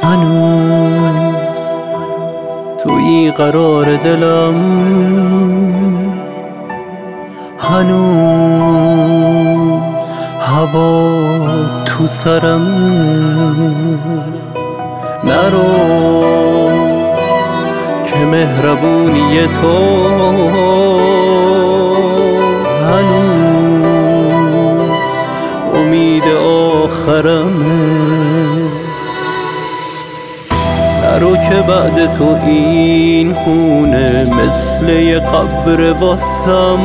هنوز توی قرار دلم، هنوز هوا تو سرم. نرو که مهربونی تو هنوز امید آخرمه. نرو که بعد تو این خونه مثل یه قبر واسم،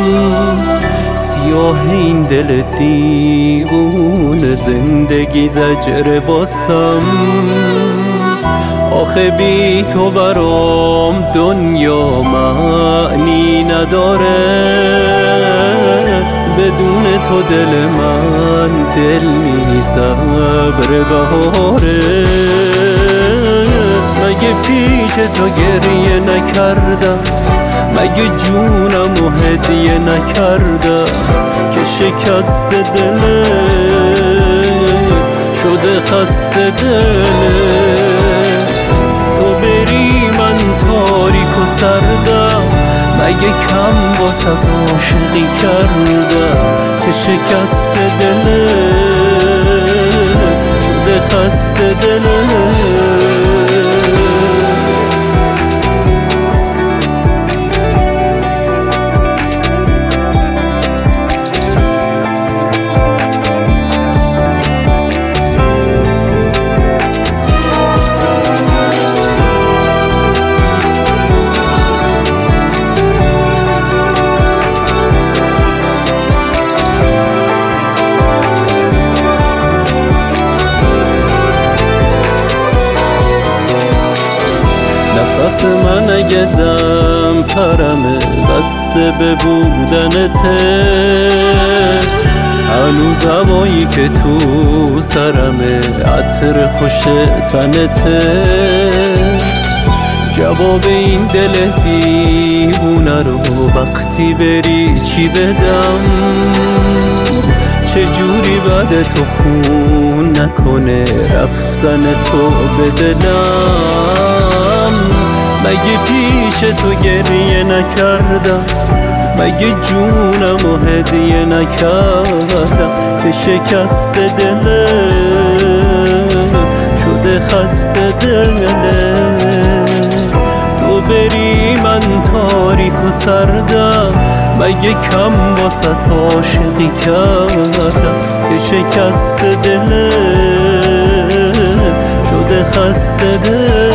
سیاه این دل دیوونه زندگی زجر باسم. آخه بی تو برام دنیا معنی نداره، بدون تو دل من دل نیست ابر بهاره. مگه پیش تو گریه نکردم، مگه جونم و هدیه نکردم که شکست دلت شده خسته دلت. تو بری من تاریک و سردم، مگه کم واسه عاشقی کردم که شکست دلت شده خسته دلت. نفس من اگه دم پرمه بسته به بودنته، هنوز هوایی که تو سرمه عطر خوش تنته. جواب این دل دیوونه رو وقتی بری چی بدم؟ چجوری بعد تو خون نکنه رفتن تو به دلم؟ مگه پیش تو گریه نکردم، مگه جونم و هدیه نکردم که شکست دلت شده خسته دلت. تو بری من تاریک و سردم، مگه کم واسه عاشقی کردم که شکست دلت شده خسته دلت.